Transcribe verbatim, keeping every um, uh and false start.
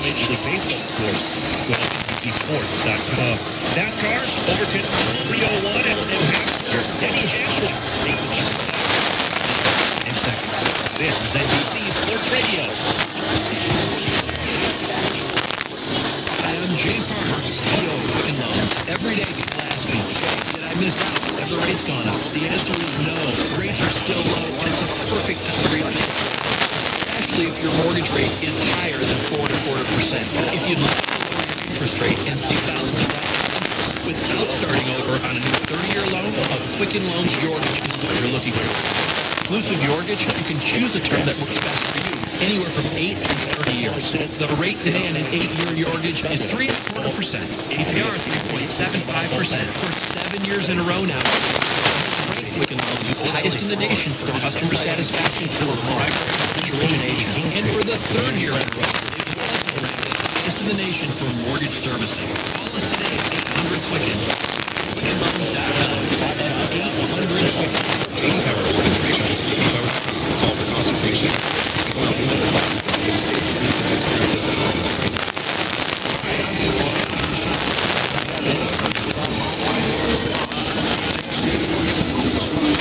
Major League Baseball scores. Go to N B C Sports dot com. NASCAR, Overton three oh one and New Hampshire. Denny Hamlin makes it in second. This is N B C Sports Radio. Hi, I'm Jay Farmer, C E O of Quicken Loans. Every day people ask me, did I miss out? Have the rates gone up? The answer is no. Rates are still low, and it's a perfect time to refinance. Especially if your mortgage rate is higher than four and a quarter percent. If you'd like to lower your interest rate and save thousands of dollars without starting over on a new thirty-year loan, a Quicken Loans Yorgage is what you're looking for. Exclusive Yorgage, you can choose a term that works best for you, anywhere from eight to thirty years. The rate today on an eight-year Yorgage is three and a quarter percent. A P R three point seven five percent for seven years in a row now. Quicken Loans is the highest in the nation for customer satisfaction for mortgage origination, and for the third year in a row, it's also ranked the highest in the nation for mortgage servicing.